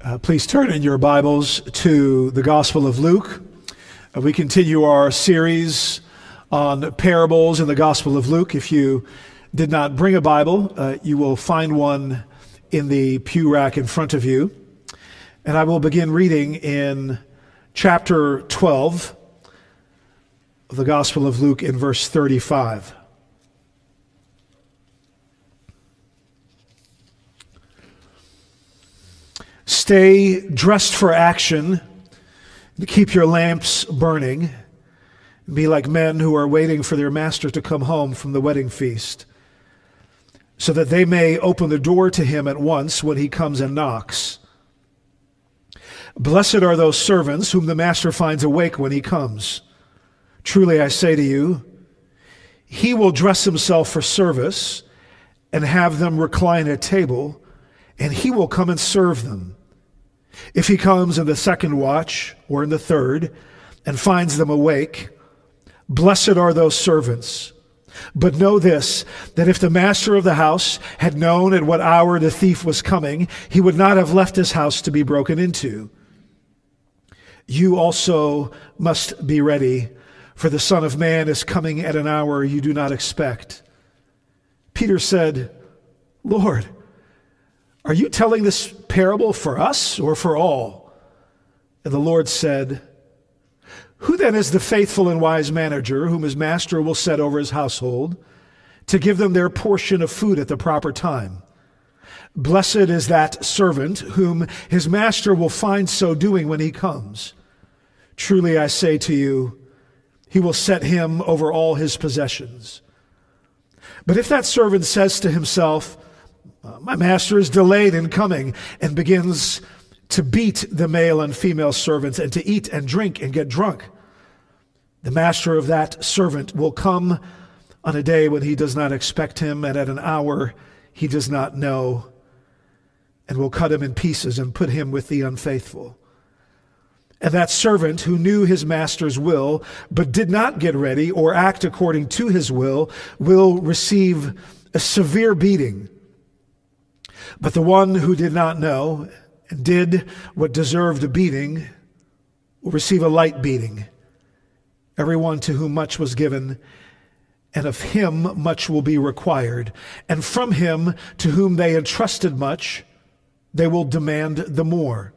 Please turn in your Bibles to the Gospel of Luke. We continue our series on parables in the Gospel of Luke. If you did not bring a Bible, you will find one in the pew rack in front of you. And I will begin reading in chapter 12 of the Gospel of Luke in verse 35. Stay dressed for action, and keep your lamps burning. Be like men who are waiting for their master to come home from the wedding feast, so that they may open the door to him at once when he comes and knocks. Blessed are those servants whom the master finds awake when he comes. Truly I say to you, he will dress himself for service and have them recline at table, and he will come and serve them. If he comes in the second watch or in the third and finds them awake, blessed are those servants. But know this, that if the master of the house had known at what hour the thief was coming, he would not have left his house to be broken into. You also must be ready, for the Son of Man is coming at an hour you do not expect. Peter said, Lord, are you telling this parable for us or for all? And the Lord said, Who then is the faithful and wise manager whom his master will set over his household to give them their portion of food at the proper time? Blessed is that servant whom his master will find so doing when he comes. Truly I say to you, he will set him over all his possessions. But if that servant says to himself, My master is delayed in coming, and begins to beat the male and female servants and to eat and drink and get drunk, the master of that servant will come on a day when he does not expect him and at an hour he does not know, and will cut him in pieces and put him with the unfaithful. And that servant who knew his master's will but did not get ready or act according to his will receive a severe beating. But the one who did not know and did what deserved a beating will receive a light beating. Everyone to whom much was given, and of him much will be required. And from him to whom they entrusted much, they will demand the more.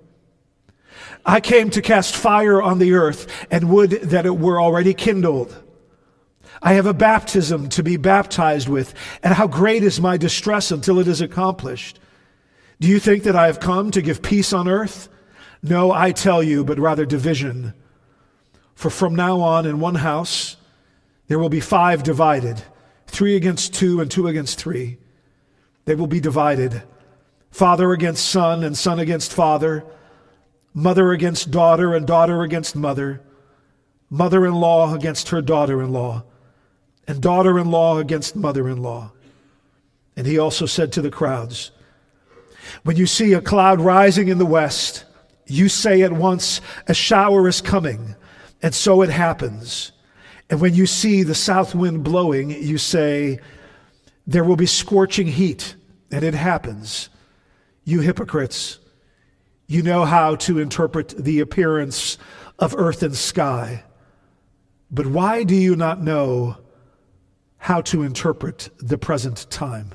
I came to cast fire on the earth, and would that it were already kindled. I have a baptism to be baptized with, and how great is my distress until it is accomplished. Do you think that I have come to give peace on earth? No, I tell you, but rather division. For from now on in one house there will be 5 divided, 3 against 2 and 2 against 3. They will be divided, father against son and son against father, mother against daughter and daughter against mother, mother-in-law against her daughter-in-law, and daughter-in-law against mother-in-law. And he also said to the crowds, When you see a cloud rising in the west, you say at once, a shower is coming, and so it happens. And when you see the south wind blowing, you say, there will be scorching heat, and it happens. You hypocrites, you know how to interpret the appearance of earth and sky, but why do you not know how to interpret the present time?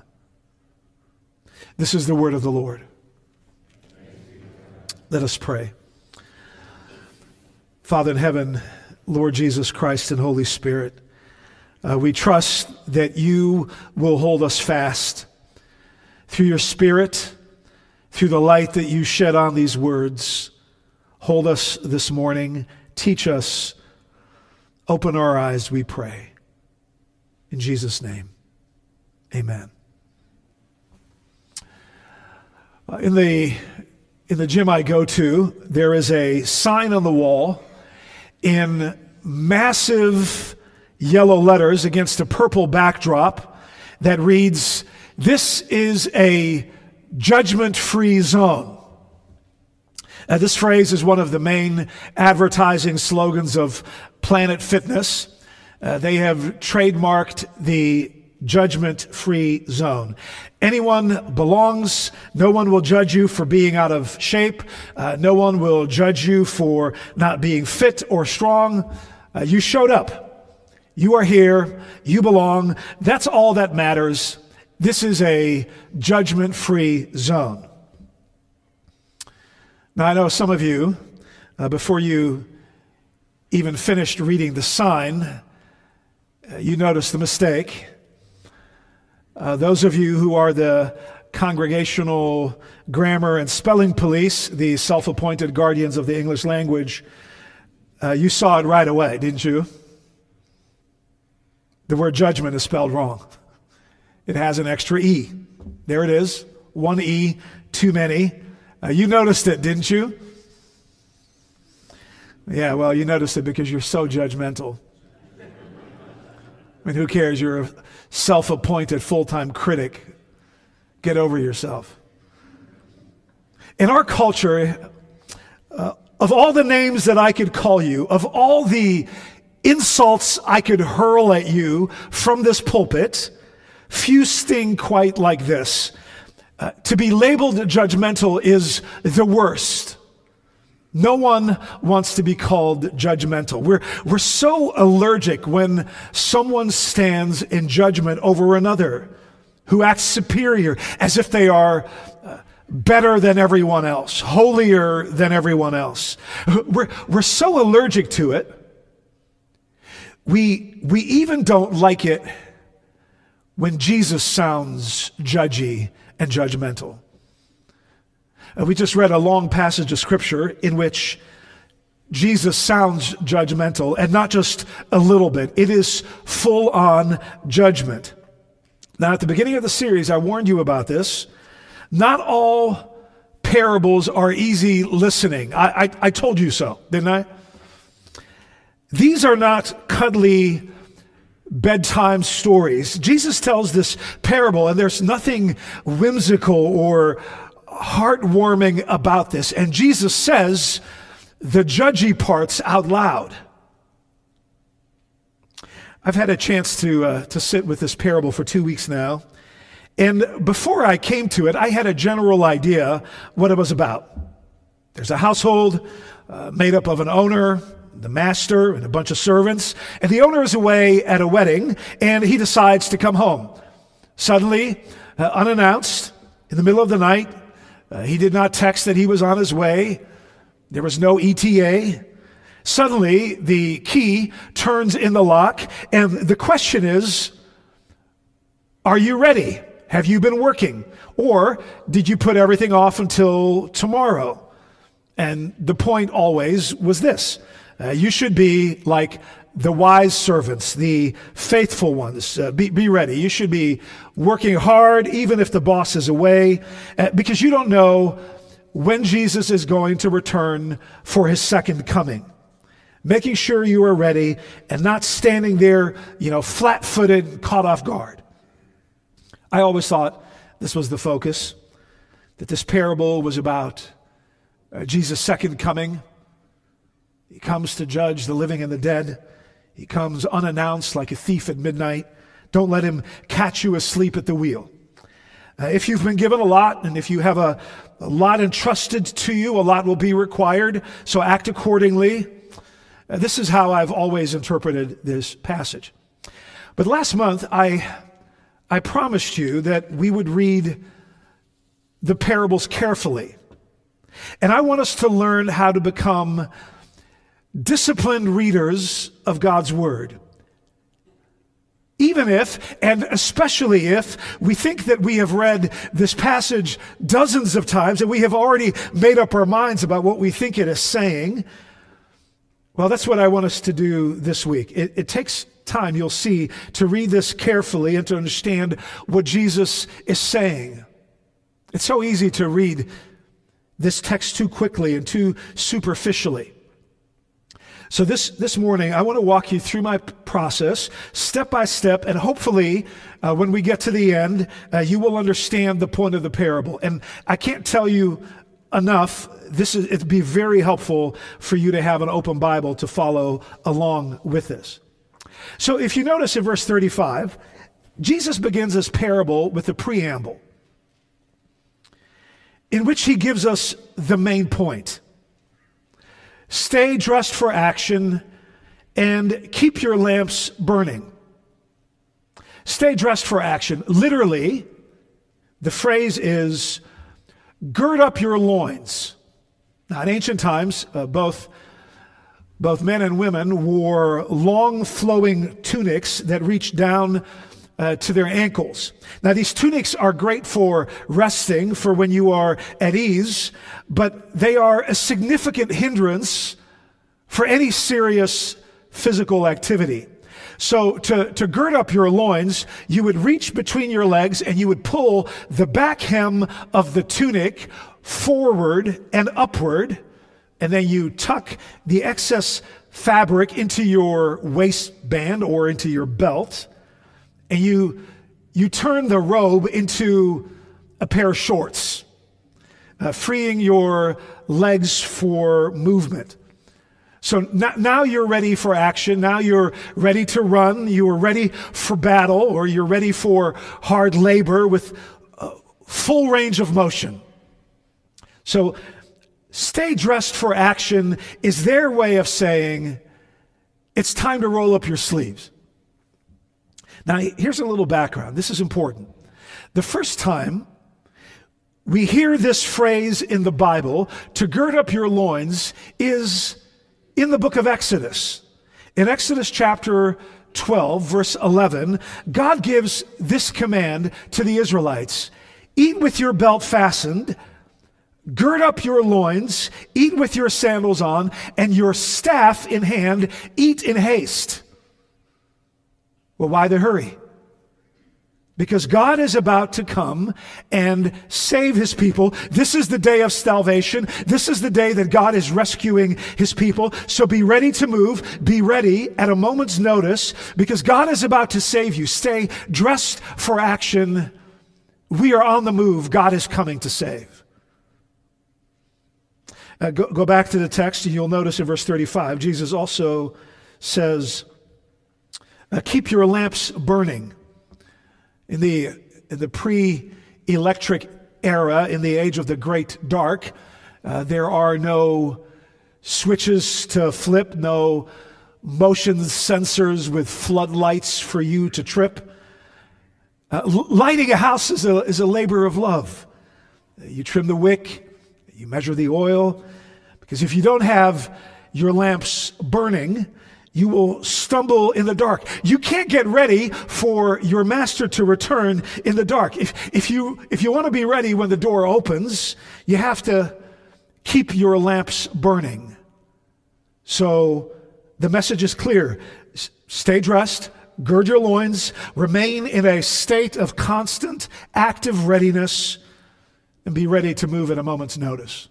This is the word of the Lord. Let us pray. Father in heaven, Lord Jesus Christ and Holy Spirit, we trust that you will hold us fast through your Spirit, through the light that you shed on these words. Hold us this morning. Teach us. Open our eyes, we pray. In Jesus' name, amen. In the gym I go to, there is a sign on the wall in massive yellow letters against a purple backdrop that reads, "This is a judgment-free zone." This phrase is one of the main advertising slogans of Planet Fitness. They have trademarked the judgment-free zone. Anyone belongs. No one will judge you for being out of shape. No one will judge you for not being fit or strong. You showed up. You are here. You belong. That's all that matters. This is a judgment-free zone. Now, I know some of you, before you even finished reading the sign, you noticed the mistake. Those of you who are the congregational grammar and spelling police, the self-appointed guardians of the English language, you saw it right away, didn't you? The word judgment is spelled wrong. It has an extra E. There it is. One E, too many. You noticed it, didn't you? Yeah, well, you noticed it because you're so judgmental. I mean, who cares? You're a self-appointed full-time critic. Get over yourself. In our culture, of all the names that I could call you, of all the insults I could hurl at you from this pulpit, few sting quite like this. To be labeled judgmental is the worst. No one wants to be called judgmental. We're so allergic when someone stands in judgment over another who acts superior, as if they are better than everyone else, holier than everyone else. We're so allergic to it. We even don't like it when Jesus sounds judgy and judgmental. We just read a long passage of scripture in which Jesus sounds judgmental, and not just a little bit. It is full-on judgment. Now, at the beginning of the series, I warned you about this. Not all parables are easy listening. I told you so, didn't I? These are not cuddly bedtime stories. Jesus tells this parable, and there's nothing whimsical or heartwarming about this. And Jesus says the judgy parts out loud. I've had a chance to sit with this parable for 2 weeks now. And before I came to it, I had a general idea what it was about. There's a household made up of an owner, the master, and a bunch of servants. And the owner is away at a wedding, and he decides to come home. Suddenly, unannounced, in the middle of the night, he did not text that he was on his way. There was no ETA. Suddenly, the key turns in the lock, and the question is, are you ready? Have you been working? Or did you put everything off until tomorrow? And the point always was this. You should be like the wise servants, the faithful ones. Be ready. You should be working hard, even if the boss is away, because you don't know when Jesus is going to return for his second coming. Making sure you are ready and not standing there, flat-footed, caught off guard. I always thought this was the focus, that this parable was about Jesus' second coming. He comes to judge the living and the dead. He comes unannounced like a thief at midnight. Don't let him catch you asleep at the wheel. If you've been given a lot, and if you have a lot entrusted to you, a lot will be required, so act accordingly. This is how I've always interpreted this passage. But last month, I promised you that we would read the parables carefully. And I want us to learn how to become disciplined readers of God's Word. Even if, and especially if, we think that we have read this passage dozens of times and we have already made up our minds about what we think it is saying. Well, that's what I want us to do this week. It takes time, you'll see, to read this carefully and to understand what Jesus is saying. It's so easy to read this text too quickly and too superficially. So this morning, I want to walk you through my process, step by step, and hopefully, when we get to the end, you will understand the point of the parable. And I can't tell you enough, it'd be very helpful for you to have an open Bible to follow along with this. So if you notice in verse 35, Jesus begins this parable with a preamble in which he gives us the main point. Stay dressed for action and keep your lamps burning. Stay dressed for action. Literally, the phrase is, gird up your loins. Now, in ancient times, both men and women wore long flowing tunics that reached down to their ankles. Now, these tunics are great for resting, for when you are at ease, but they are a significant hindrance for any serious physical activity. So to gird up your loins, you would reach between your legs and you would pull the back hem of the tunic forward and upward, and then you tuck the excess fabric into your waistband or into your belt, and you turn the robe into a pair of shorts, freeing your legs for movement. So now you're ready for action. Now you're ready to run. You are ready for battle, or you're ready for hard labor with full range of motion. So stay dressed for action is their way of saying it's time to roll up your sleeves. Now, here's a little background. This is important. The first time we hear this phrase in the Bible, to gird up your loins, is in the book of Exodus. In Exodus chapter 12, verse 11, God gives this command to the Israelites: eat with your belt fastened, gird up your loins, eat with your sandals on, and your staff in hand, eat in haste. Well, why the hurry? Because God is about to come and save his people. This is the day of salvation. This is the day that God is rescuing his people. So be ready to move. Be ready at a moment's notice, because God is about to save you. Stay dressed for action. We are on the move. God is coming to save. Go back to the text, and you'll notice in verse 35, Jesus also says, keep your lamps burning. In the pre-electric era, in the age of the great dark, there are no switches to flip, no motion sensors with floodlights for you to trip. Lighting a house is a labor of love. You trim the wick, you measure the oil, because if you don't have your lamps burning, you will stumble in the dark. You can't get ready for your master to return in the dark. If you want to be ready when the door opens, you have to keep your lamps burning. So the message is clear. Stay dressed, gird your loins, remain in a state of constant, active readiness, and be ready to move at a moment's notice.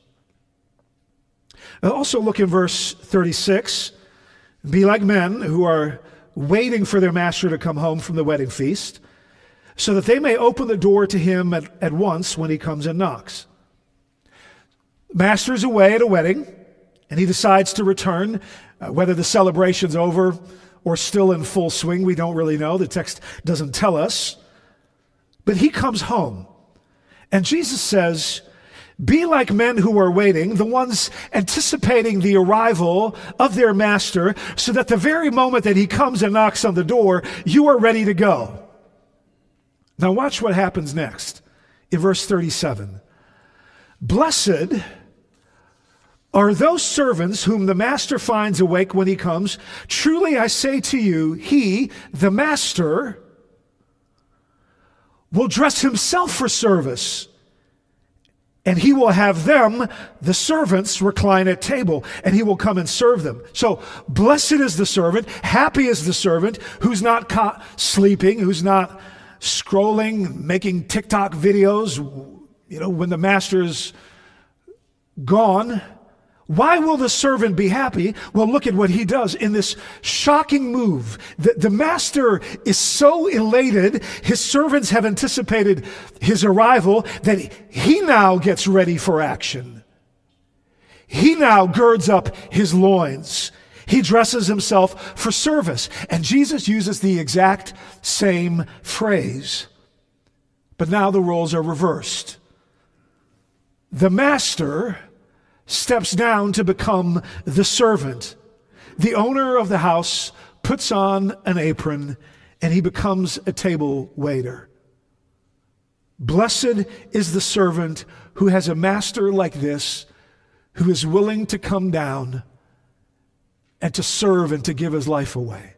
Also look in verse 36. Be like men who are waiting for their master to come home from the wedding feast, so that they may open the door to him at once when he comes and knocks. Master's away at a wedding, and he decides to return. Whether the celebration's over or still in full swing, we don't really know. The text doesn't tell us. But he comes home, and Jesus says, be like men who are waiting, the ones anticipating the arrival of their master, so that the very moment that he comes and knocks on the door, you are ready to go. Now watch what happens next in verse 37. Blessed are those servants whom the master finds awake when he comes. Truly I say to you, he, the master, will dress himself for service, and he will have them, the servants, recline at table, and he will come and serve them. So blessed is the servant, happy is the servant who's not sleeping, who's not scrolling, making TikTok videos, when the master's gone. Why will the servant be happy? Well, look at what he does in this shocking move. The master is so elated, his servants have anticipated his arrival, that he now gets ready for action. He now girds up his loins. He dresses himself for service. And Jesus uses the exact same phrase. But now the roles are reversed. The master steps down to become the servant. The owner of the house puts on an apron and he becomes a table waiter. Blessed is the servant who has a master like this, who is willing to come down and to serve and to give his life away.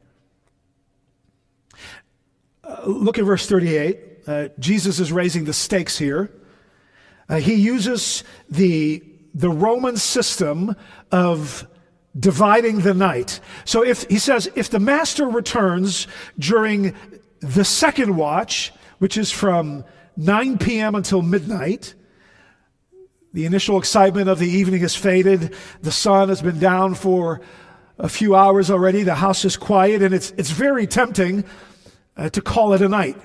Look at verse 38. Jesus is raising the stakes here. He uses the Roman system of dividing the night. So he says, if the master returns during the second watch, which is from 9 p.m. until midnight, the initial excitement of the evening has faded. The sun has been down for a few hours already. The house is quiet, and it's very tempting to call it a night.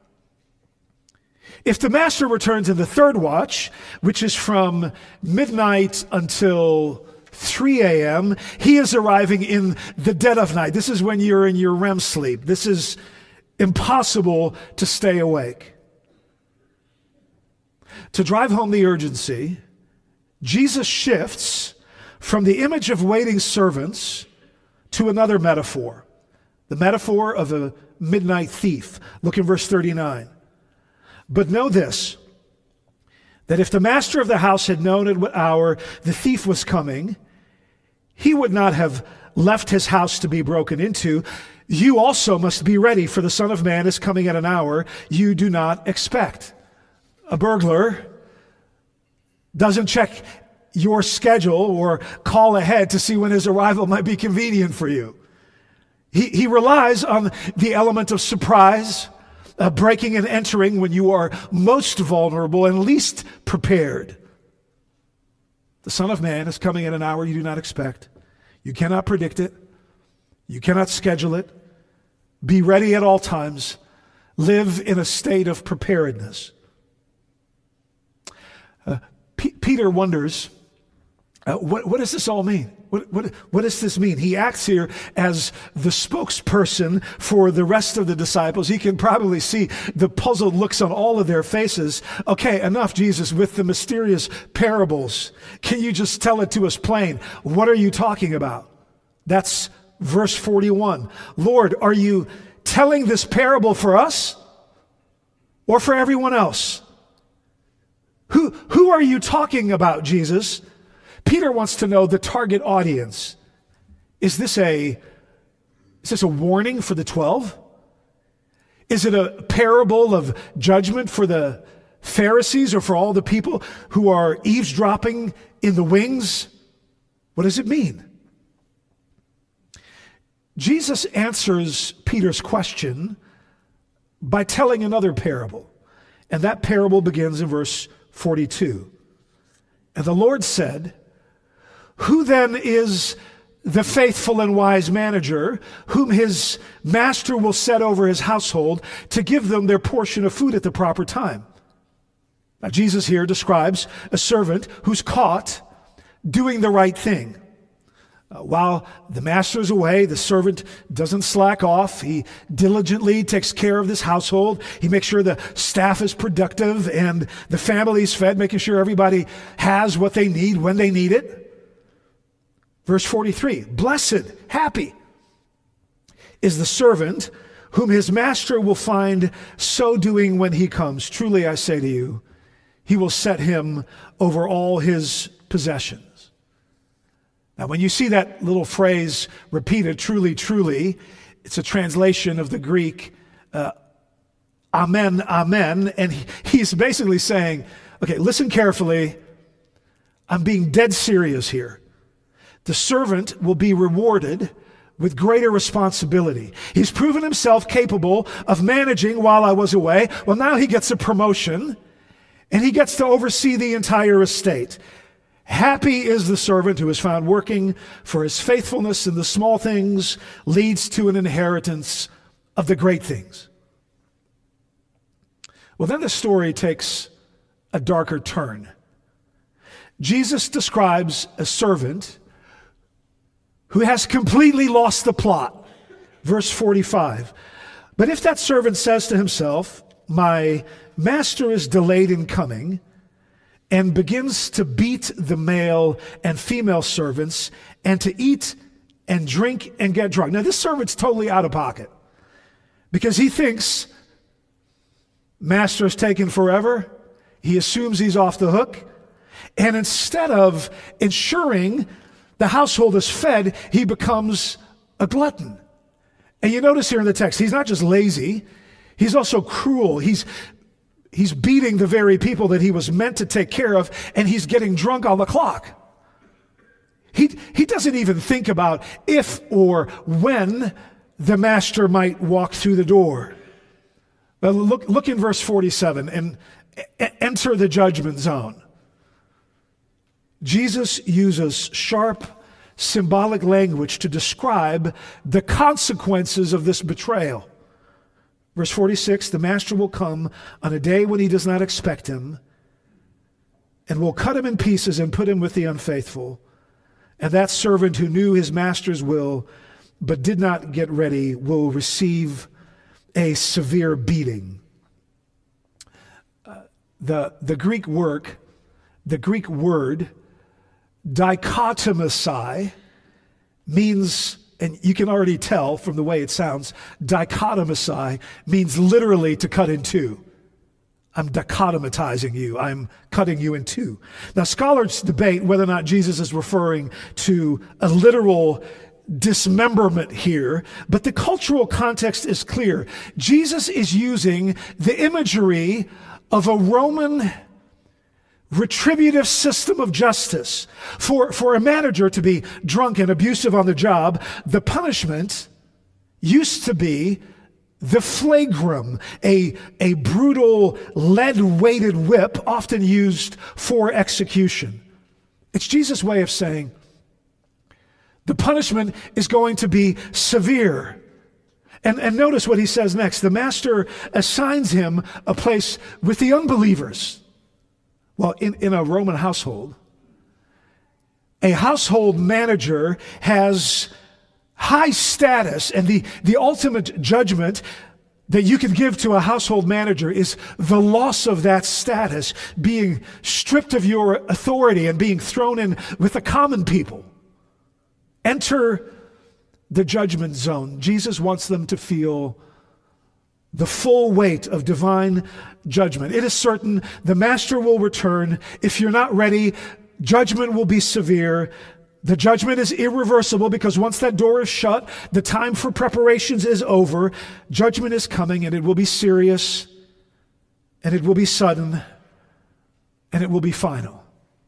If the master returns in the third watch, which is from midnight until 3 a.m., he is arriving in the dead of night. This is when you're in your REM sleep. This is impossible to stay awake. To drive home the urgency, Jesus shifts from the image of waiting servants to another metaphor, the metaphor of a midnight thief. Look in verse 39. But know this, that if the master of the house had known at what hour the thief was coming, he would not have left his house to be broken into. You also must be ready, for the Son of Man is coming at an hour you do not expect. A burglar doesn't check your schedule or call ahead to see when his arrival might be convenient for you. He relies on the element of surprise, breaking and entering when you are most vulnerable and least prepared. The Son of Man is coming at an hour you do not expect. You cannot predict it. You cannot schedule it. Be ready at all times. Live in a state of preparedness. Peter wonders, what does this all mean? What does this mean? He acts here as the spokesperson for the rest of the disciples. He can probably see the puzzled looks on all of their faces. Okay, enough, Jesus, with the mysterious parables. Can you just tell it to us plain? What are you talking about? That's verse 41. Lord, are you telling this parable for us or for everyone else? Who are you talking about, Jesus? Peter wants to know the target audience. Is this a warning for the 12? Is it a parable of judgment for the Pharisees or for all the people who are eavesdropping in the wings? What does it mean? Jesus answers Peter's question by telling another parable. And that parable begins in verse 42. And the Lord said, who then is the faithful and wise manager whom his master will set over his household to give them their portion of food at the proper time? Now, Jesus here describes a servant who's caught doing the right thing. While the master is away, the servant doesn't slack off. He diligently takes care of this household. He makes sure the staff is productive and the family is fed, making sure everybody has what they need when they need it. Verse 43, blessed, happy is the servant whom his master will find so doing when he comes. Truly, I say to you, he will set him over all his possessions. Now, when you see that little phrase repeated, truly, truly, it's a translation of the Greek, amen, amen. And he's basically saying, okay, listen carefully. I'm being dead serious here. The servant will be rewarded with greater responsibility. He's proven himself capable of managing while I was away. Well, now he gets a promotion, and he gets to oversee the entire estate. Happy is the servant who is found working, for his faithfulness in the small things leads to an inheritance of the great things. Well, then the story takes a darker turn. Jesus describes a servant who has completely lost the plot. Verse 45. But if that servant says to himself, my master is delayed in coming, and begins to beat the male and female servants, and to eat and drink and get drunk. Now, this servant's totally out of pocket because he thinks master is taking forever. He assumes he's off the hook. And instead of ensuring the household is fed, he becomes a glutton. And you notice here in the text, he's not just lazy, he's also cruel. He's beating the very people that he was meant to take care of, and he's getting drunk on the clock. He doesn't even think about if or when the master might walk through the door. But look in verse 47 and enter the judgment zone. Jesus uses sharp, symbolic language to describe the consequences of this betrayal. Verse 46, the master will come on a day when he does not expect him, and will cut him in pieces and put him with the unfaithful. And that servant who knew his master's will but did not get ready will receive a severe beating. The Greek word dichotomosai means, and you can already tell from the way it sounds, dichotomosai means literally to cut in two. I'm dichotomatizing you. I'm cutting you in two. Now, scholars debate whether or not Jesus is referring to a literal dismemberment here, but the cultural context is clear. Jesus is using the imagery of a Roman retributive system of justice. For a manager to be drunk and abusive on the job, the punishment used to be the flagrum, a brutal lead-weighted whip often used for execution. It's Jesus' way of saying the punishment is going to be severe. And notice what he says next. The master assigns him a place with the unbelievers. Well, in a Roman household, a household manager has high status, and the ultimate judgment that you could give to a household manager is the loss of that status, being stripped of your authority and being thrown in with the common people. Enter the judgment zone. Jesus wants them to feel the full weight of divine judgment. It is certain the master will return. If you're not ready, judgment will be severe. The judgment is irreversible because once that door is shut, the time for preparations is over. Judgment is coming, and it will be serious, and it will be sudden, and it will be final.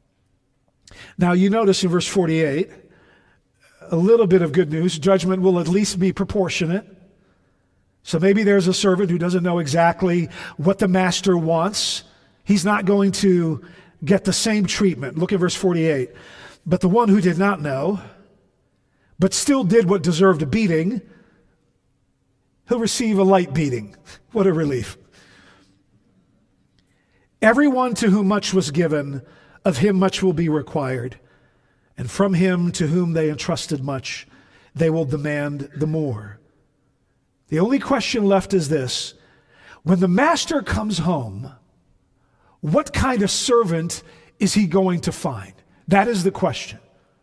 Now, you notice in verse 48, a little bit of good news. Judgment will at least be proportionate. So maybe there's a servant who doesn't know exactly what the master wants. He's not going to get the same treatment. Look at verse 48. But the one who did not know, but still did what deserved a beating, he'll receive a light beating. What a relief. Everyone to whom much was given, of him much will be required. And from him to whom they entrusted much, they will demand the more. The only question left is this. When the master comes home, what kind of servant is he going to find? That is the question.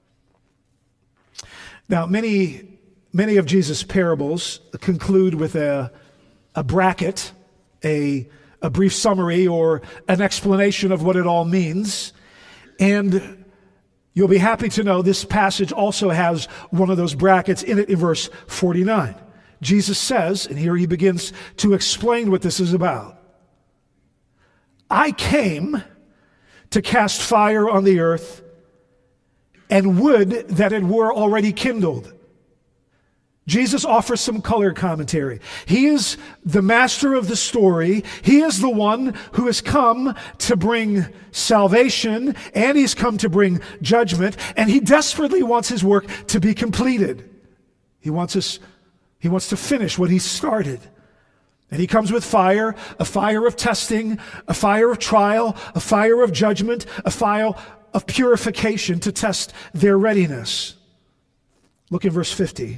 Now, many of Jesus' parables conclude with a bracket, a brief summary or an explanation of what it all means. And you'll be happy to know this passage also has one of those brackets in it in verse 49. Jesus says, and here he begins to explain what this is about. I came to cast fire on the earth, and would that it were already kindled. Jesus offers some color commentary. He is the master of the story. He is the one who has come to bring salvation, and he's come to bring judgment, and he desperately wants his work to be completed. He wants to finish what he started. And he comes with fire, a fire of testing, a fire of trial, a fire of judgment, a fire of purification to test their readiness. Look in verse 50.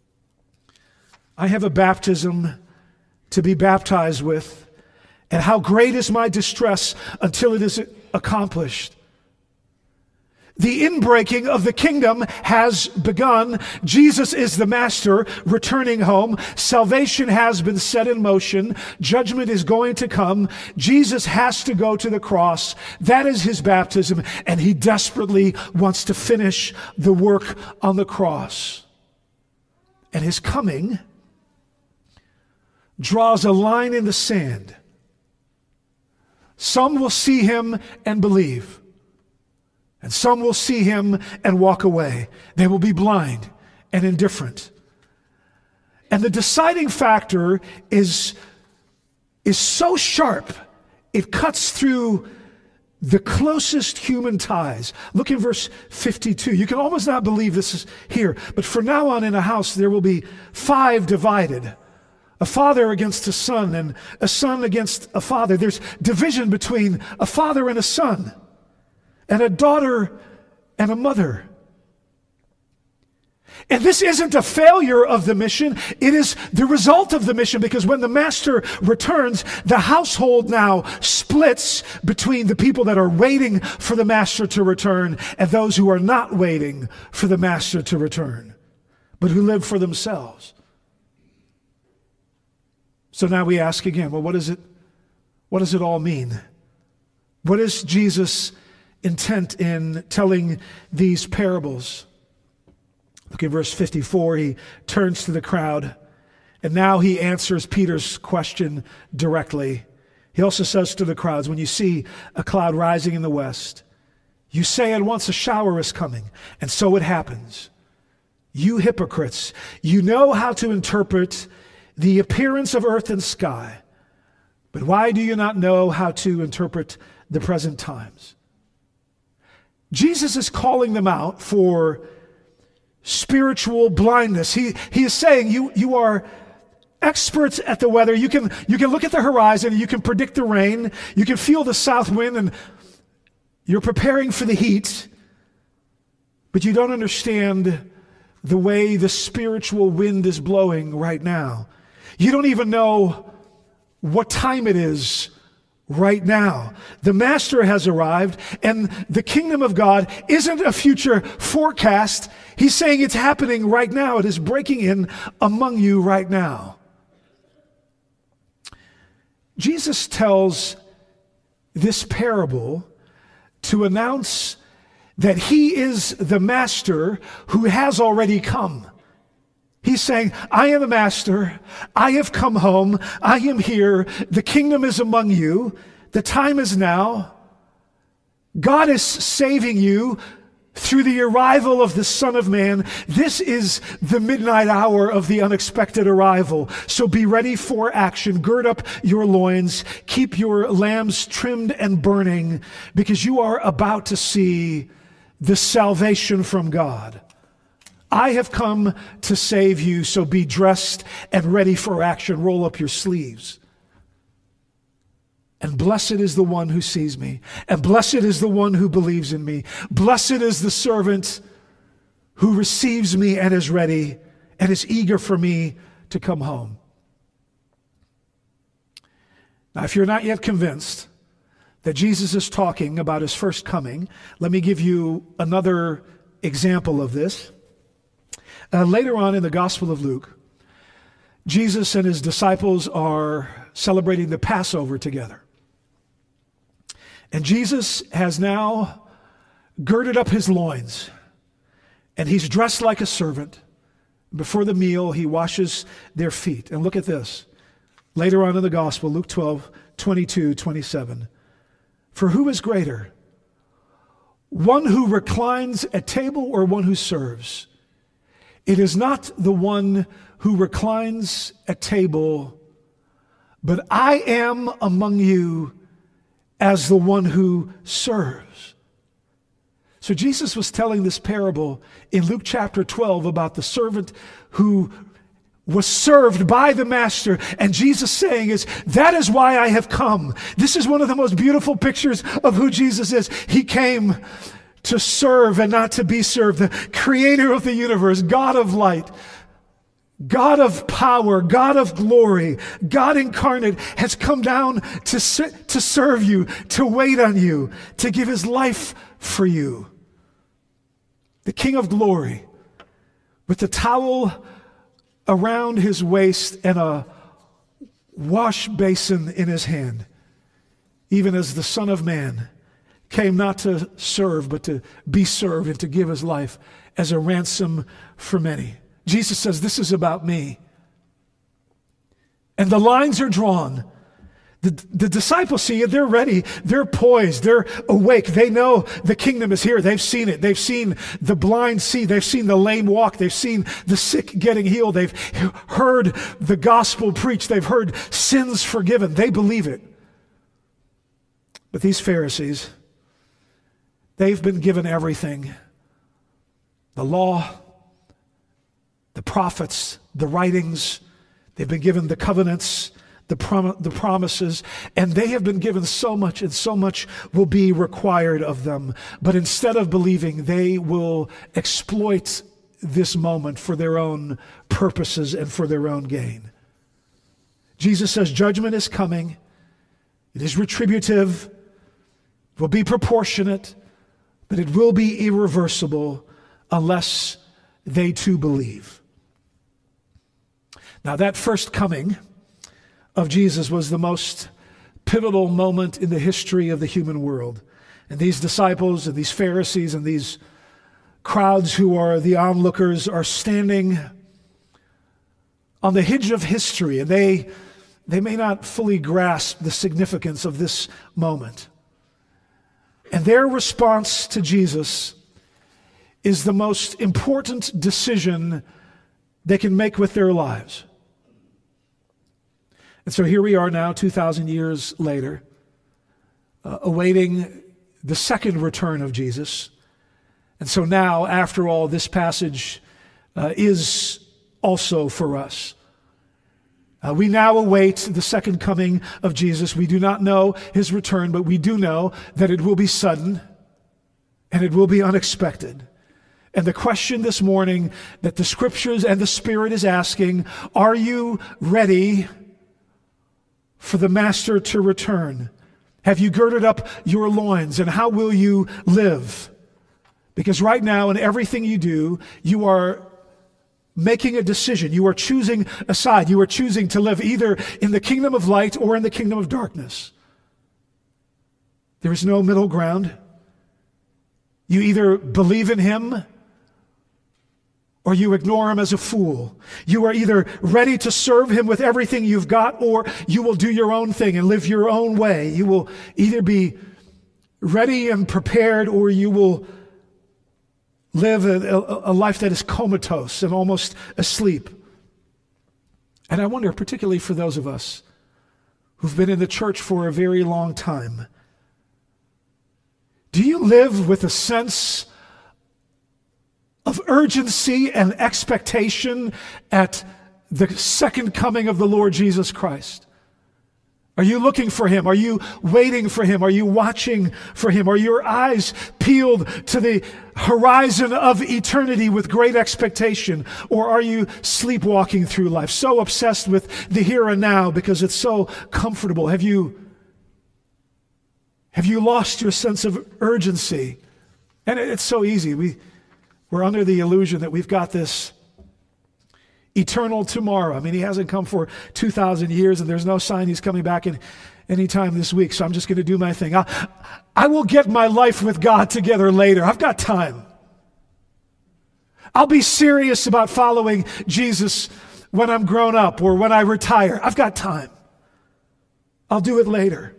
I have a baptism to be baptized with, and how great is my distress until it is accomplished. The inbreaking of the kingdom has begun. Jesus is the master returning home. Salvation has been set in motion. Judgment is going to come. Jesus has to go to the cross. That is his baptism, and he desperately wants to finish the work on the cross. And his coming draws a line in the sand. Some will see him and believe. And some will see him and walk away. They will be blind and indifferent. And the deciding factor is so sharp, it cuts through the closest human ties. Look in verse 52. You can almost not believe this is here, but from now on in a house there will be 5 divided. A father against a son, and a son against a father. There's division between a father and a son, and a daughter and a mother. And this isn't a failure of the mission. It is the result of the mission, because when the master returns, the household now splits between the people that are waiting for the master to return and those who are not waiting for the master to return, but who live for themselves. So now we ask again, well, what does it all mean? What is Jesus' intent in telling these parables? Look at verse 54. He turns to the crowd, and now he answers Peter's question directly. He also says to the crowds, when you see a cloud rising in the west, you say at once a shower is coming, and so it happens. You hypocrites, you know how to interpret the appearance of earth and sky, but why do you not know how to interpret the present times? Jesus is calling them out for spiritual blindness. He is saying, you are experts at the weather. You can look at the horizon, you can predict the rain, you can feel the south wind, and you're preparing for the heat, but you don't understand the way the spiritual wind is blowing right now. You don't even know what time it is right now. The master has arrived, and the kingdom of God isn't a future forecast. He's saying it's happening right now. It is breaking in among you right now. Jesus tells this parable to announce that he is the master who has already come. He's saying, I am the master. I have come home. I am here. The kingdom is among you. The time is now. God is saving you through the arrival of the Son of Man. This is the midnight hour of the unexpected arrival. So be ready for action. Gird up your loins. Keep your lamps trimmed and burning, because you are about to see the salvation from God. I have come to save you, so be dressed and ready for action. Roll up your sleeves. And blessed is the one who sees me, and blessed is the one who believes in me. Blessed is the servant who receives me and is ready and is eager for me to come home. Now, if you're not yet convinced that Jesus is talking about his first coming, let me give you another example of this. Later on in the Gospel of Luke, Jesus and his disciples are celebrating the Passover together. And Jesus has now girded up his loins, and he's dressed like a servant. Before the meal, he washes their feet. And look at this. Later on in the Gospel, Luke 12, 22, 27. For who is greater, one who reclines at table or one who serves? It is not the one who reclines at table, but I am among you as the one who serves. So Jesus was telling this parable in Luke chapter 12 about the servant who was served by the master, and Jesus saying that is why I have come. This is one of the most beautiful pictures of who Jesus is. He came to serve and not to be served, the creator of the universe, God of light, God of power, God of glory, God incarnate, has come down to serve you, to wait on you, to give his life for you. The King of glory, with the towel around his waist and a wash basin in his hand, even as the Son of Man came not to serve, but to be served and to give his life as a ransom for many. Jesus says, this is about me. And the lines are drawn. The disciples see it. They're ready. They're poised. They're awake. They know the kingdom is here. They've seen it. They've seen the blind see. They've seen the lame walk. They've seen the sick getting healed. They've heard the gospel preached. They've heard sins forgiven. They believe it. But these Pharisees, they've been given everything. The law, the prophets, the writings. They've been given the covenants, the promises, and they have been given so much, and so much will be required of them. But instead of believing, they will exploit this moment for their own purposes and for their own gain. Jesus says judgment is coming. It is retributive. It will be proportionate, but it will be irreversible unless they too believe. Now, that first coming of Jesus was the most pivotal moment in the history of the human world. And these disciples and these Pharisees and these crowds who are the onlookers are standing on the hinge of history, and they may not fully grasp the significance of this moment. And their response to Jesus is the most important decision they can make with their lives. And so here we are now, 2,000 years later, awaiting the second return of Jesus. And so now, after all, this passage is also for us. We now await the second coming of Jesus. We do not know his return, but we do know that it will be sudden and it will be unexpected. And the question this morning that the Scriptures and the Spirit is asking, are you ready for the Master to return? Have you girded up your loins, and how will you live? Because right now, in everything you do, you are making a decision. You are choosing a side. You are choosing to live either in the kingdom of light or in the kingdom of darkness. There is no middle ground. You either believe in him or you ignore him as a fool. You are either ready to serve him with everything you've got, or you will do your own thing and live your own way. You will either be ready and prepared, or you will live a life that is comatose and almost asleep. And I wonder, particularly for those of us who've been in the church for a very long time, do you live with a sense of urgency and expectation at the second coming of the Lord Jesus Christ? Are you looking for him? Are you waiting for him? Are you watching for him? Are your eyes peeled to the horizon of eternity with great expectation? Or are you sleepwalking through life, so obsessed with the here and now because it's so comfortable? Have you lost your sense of urgency? And it's so easy. We're under the illusion that we've got this eternal tomorrow. I mean, he hasn't come for 2,000 years, and there's no sign he's coming back in any time this week, so I'm just going to do my thing. I will get my life with God together later. I've got time. I'll be serious about following Jesus when I'm grown up or when I retire. I've got time. I'll do it later.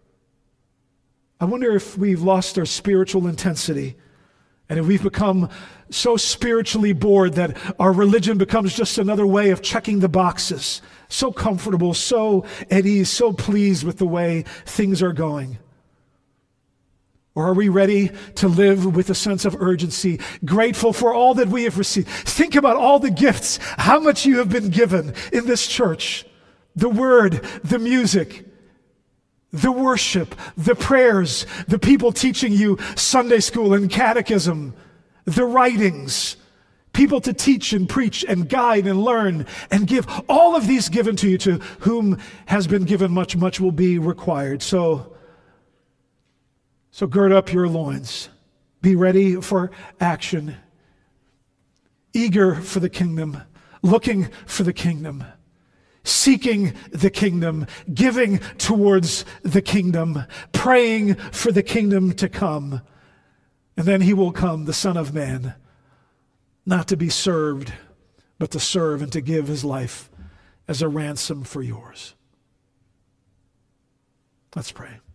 I wonder if we've lost our spiritual intensity, and if we've become so spiritually bored that our religion becomes just another way of checking the boxes, so comfortable, so at ease, so pleased with the way things are going. Or are we ready to live with a sense of urgency, grateful for all that we have received? Think about all the gifts, how much you have been given in this church, the word, the music, the worship, the prayers, the people teaching you Sunday school and catechism, the writings, people to teach and preach and guide and learn and give. All of these given to you, to whom has been given much, much will be required. So gird up your loins. Be ready for action. Eager for the kingdom. Looking for the kingdom. Seeking the kingdom. Giving towards the kingdom. Praying for the kingdom to come. And then he will come, the Son of Man, not to be served, but to serve and to give his life as a ransom for yours. Let's pray.